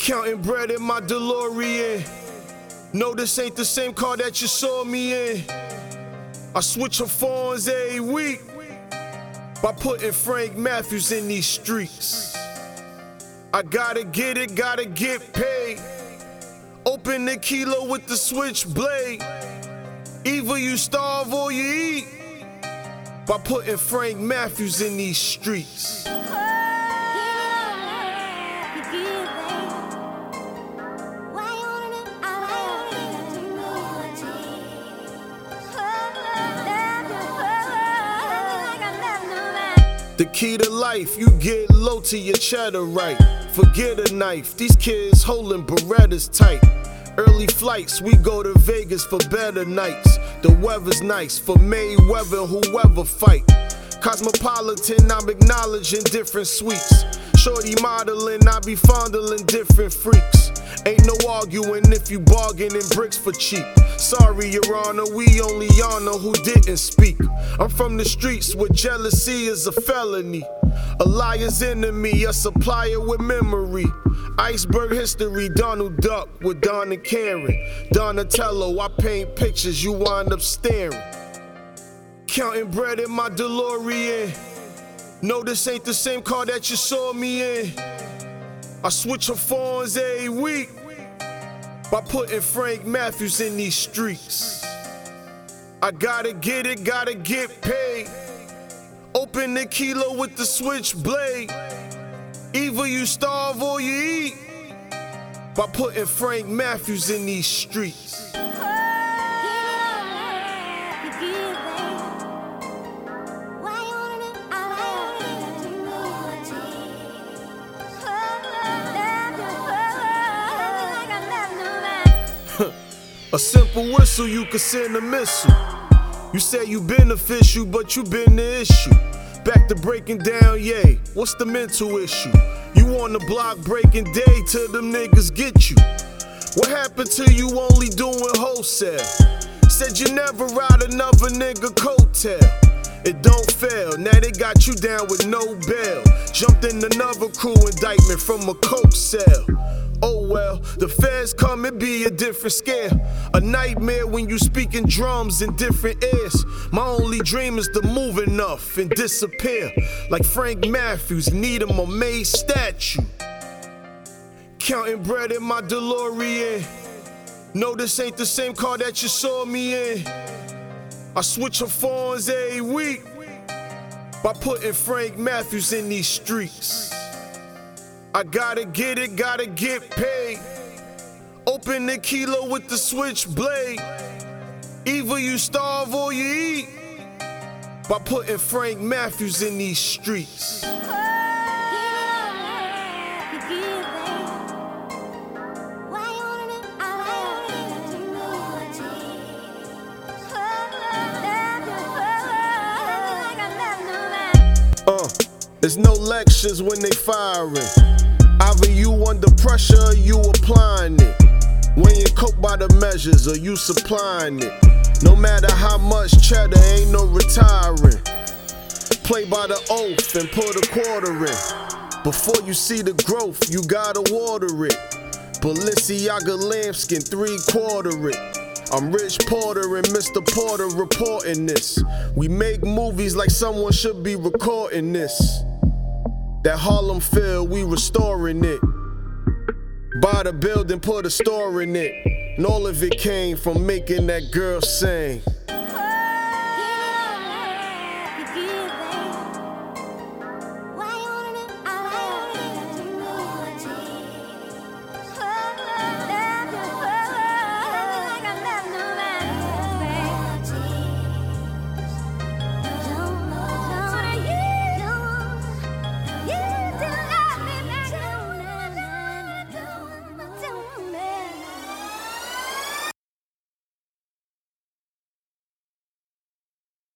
Counting bread in my DeLorean. No, this ain't the same car that you saw me in. I switch her phones every week by putting Frank Matthews in these streets. I gotta get it, gotta get paid. Open the kilo with the switchblade. Either you starve or you eat by putting Frank Matthews in these streets. The key to life, you get low to your cheddar right. Forget a knife, these kids holding Berettas tight. Early flights, we go to Vegas for better nights. The weather's nice for Mayweather, whoever fight. Cosmopolitan, I'm acknowledging different suites. Shorty modeling, I be fondling different freaks. Ain't no arguing if you bargaining bricks for cheap. Sorry, Your Honor, we only honor who didn't speak. I'm from the streets where jealousy is a felony. A liar's enemy, a supplier with memory. Iceberg history, Donald Duck with Don and Karen. Donatello, I paint pictures, you wind up staring. Counting bread in my DeLorean. No, this ain't the same car that you saw me in. I switch her phones every week by putting Frank Matthews in these streets. I gotta get it, gotta get paid. Open the kilo with the switchblade. Either you starve or you eat by putting Frank Matthews in these streets. A simple whistle, you could send a missile. You say you beneficial, but you been the issue. Back to breaking down, yay, what's the mental issue? You on the block breaking day till them niggas get you. What happened to you only doing wholesale? Said you never ride another nigga coattail. It don't fail, now they got you down with no bail. Jumped in another crew indictment from a coke cell. Oh well, the feds come, it be a different scare. A nightmare when you speaking drums in different ears. My only dream is to move enough and disappear. Like Frank Matthews, need him a made statue. Counting bread in my DeLorean. No, this ain't the same car that you saw me in. I switch her phones every week by putting Frank Matthews in these streets. I gotta get it, gotta get paid. Open the kilo with the switchblade. Either you starve or you eat by putting Frank Matthews in these streets. There's no lectures when they firing. Either you under pressure or you applying it. When you cope by the measures or you supplying it. No matter how much cheddar, ain't no retiring. Play by the oath and put a quarter in. Before you see the growth, you gotta water it. Balenciaga lambskin, 3/4 it. I'm Rich Porter and Mr. Porter reporting this. We make movies like someone should be recording this. That Harlem feel, we restoring it. Buy the building, put a store in it. And all of it came from making that girl sing.